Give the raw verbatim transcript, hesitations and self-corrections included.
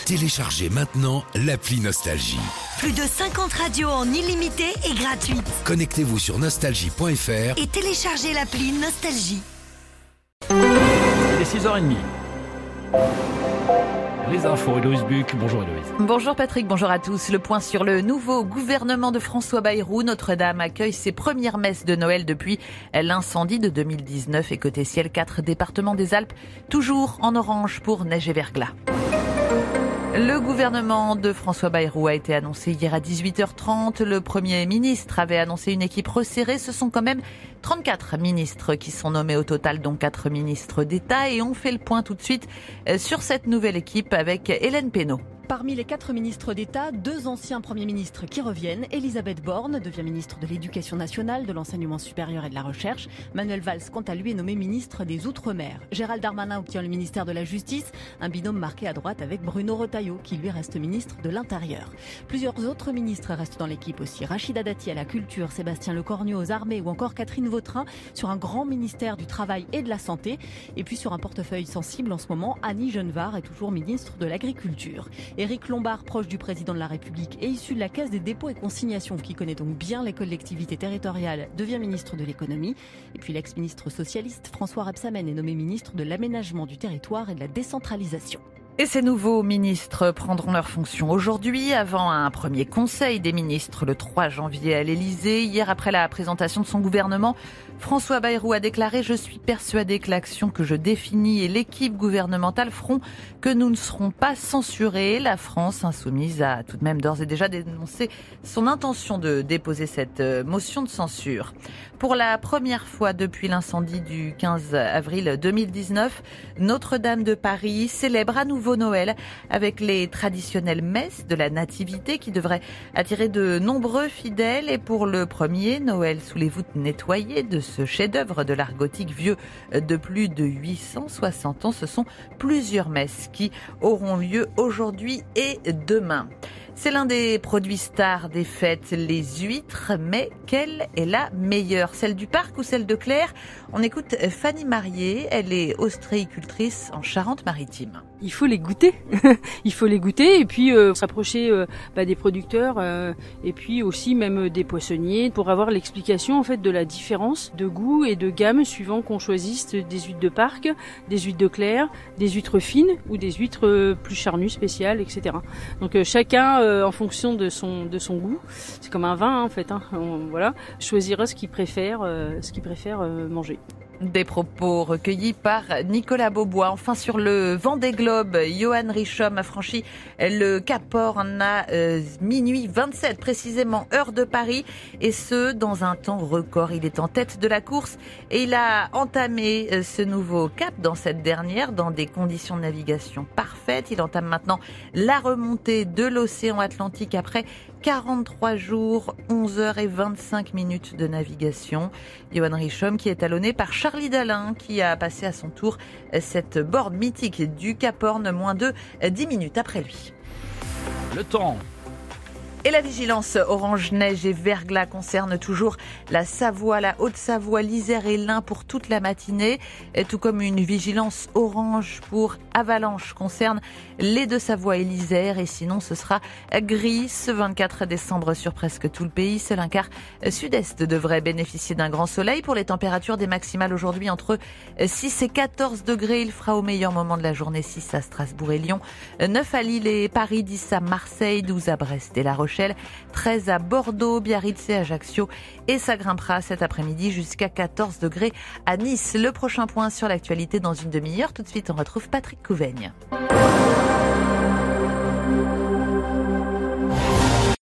Téléchargez maintenant l'appli Nostalgie. Plus de cinquante radios en illimité et gratuite. Connectez-vous sur nostalgie point f r et téléchargez l'appli Nostalgie. Il est six heures trente. Les infos, Héloïse Buc. Bonjour Héloïse. Bonjour Patrick, bonjour à tous. Le point sur le nouveau gouvernement de François Bayrou. Notre-Dame accueille ses premières messes de Noël depuis l'incendie de deux mille dix-neuf. Et côté ciel, quatre départements des Alpes, toujours en orange pour neige et verglas. Le gouvernement de François Bayrou a été annoncé hier à dix-huit heures trente. Le Premier ministre avait annoncé une équipe resserrée. Ce sont quand même trente-quatre ministres qui sont nommés au total, dont quatre ministres d'État. Et on fait le point tout de suite sur cette nouvelle équipe avec Hélène Pénaud. Parmi les quatre ministres d'État, deux anciens premiers ministres qui reviennent. Elisabeth Borne devient ministre de l'Éducation nationale, de l'Enseignement supérieur et de la Recherche. Manuel Valls, quant à lui, est nommé ministre des Outre-mer. Gérald Darmanin obtient le ministère de la Justice, un binôme marqué à droite avec Bruno Retailleau, qui lui reste ministre de l'Intérieur. Plusieurs autres ministres restent dans l'équipe aussi. Rachida Dati à la Culture, Sébastien Lecornu aux Armées ou encore Catherine Vautrin sur un grand ministère du Travail et de la Santé. Et puis sur un portefeuille sensible en ce moment, Annie Genevard est toujours ministre de l'Agriculture. Éric Lombard, proche du président de la République et issu de la Caisse des dépôts et consignations, qui connaît donc bien les collectivités territoriales, devient ministre de l'économie. Et puis l'ex-ministre socialiste François Rebsamen est nommé ministre de l'aménagement du territoire et de la décentralisation. Et ces nouveaux ministres prendront leurs fonctions aujourd'hui, avant un premier conseil des ministres le trois janvier à l'Élysée. Hier, après la présentation de son gouvernement, François Bayrou a déclaré « Je suis persuadé que l'action que je définis et l'équipe gouvernementale feront que nous ne serons pas censurés ». La France insoumise a tout de même d'ores et déjà dénoncé son intention de déposer cette motion de censure. Pour la première fois depuis l'incendie du quinze avril deux mille dix-neuf, Notre-Dame de Paris célèbre à nouveau Noël avec les traditionnelles messes de la Nativité qui devraient attirer de nombreux fidèles. Et pour le premier, Noël sous les voûtes nettoyées de ce chef-d'œuvre de l'art gothique vieux de plus de huit cent soixante ans, ce sont plusieurs messes qui auront lieu aujourd'hui et demain. C'est l'un des produits stars des fêtes, les huîtres, mais quelle est la meilleure? Celle du parc ou celle de Claire? On écoute Fanny Marié, elle est ostréicultrice en Charente-Maritime. Il faut les goûter, il faut les goûter et puis euh, s'approcher euh, bah, des producteurs euh, et puis aussi même des poissonniers pour avoir l'explication en fait de la différence de goût et de gamme suivant qu'on choisisse des huîtres de parc, des huîtres de Claire, des huîtres fines ou des huîtres euh, plus charnues, spéciales, et cetera. Donc euh, chacun euh, en fonction de son de son goût, c'est comme un vin hein, en fait, hein, on, voilà, choisira ce qu'il préfère, euh, ce qu'il préfère euh, manger. Des propos recueillis par Nicolas Beaubois. Enfin, sur le Vendée Globe, Johan Richomme a franchi le Cap Horn à euh, minuit vingt-sept, précisément heure de Paris, et ce, dans un temps record. Il est en tête de la course et il a entamé euh, ce nouveau cap dans cette dernière, dans des conditions de navigation parfaites. Il entame maintenant la remontée de l'océan Atlantique après quarante-trois jours, onze heures et vingt-cinq minutes de navigation. Johan Richomme qui est talonné par Charlie Dalin qui a passé à son tour cette borne mythique du Cap Horn moins de dix minutes après lui. Le temps. Et la vigilance orange, neige et verglas concerne toujours la Savoie, la Haute-Savoie, l'Isère et l'Ain pour toute la matinée, et tout comme une vigilance orange pour avalanche concerne les Deux-Savoie et l'Isère. Et sinon, ce sera gris ce vingt-quatre décembre sur presque tout le pays. Seul un quart sud-est devrait bénéficier d'un grand soleil. Pour les températures, des maximales aujourd'hui entre six et quatorze degrés. Il fera au meilleur moment de la journée six à Strasbourg et Lyon, neuf à Lille et Paris, dix à Marseille, douze à Brest et La Rochelle, treize à Bordeaux, Biarritz et Ajaccio, et ça grimpera cet après-midi jusqu'à quatorze degrés à Nice. Le prochain point sur l'actualité dans une demi-heure. Tout de suite, on retrouve Patrick Couveigne.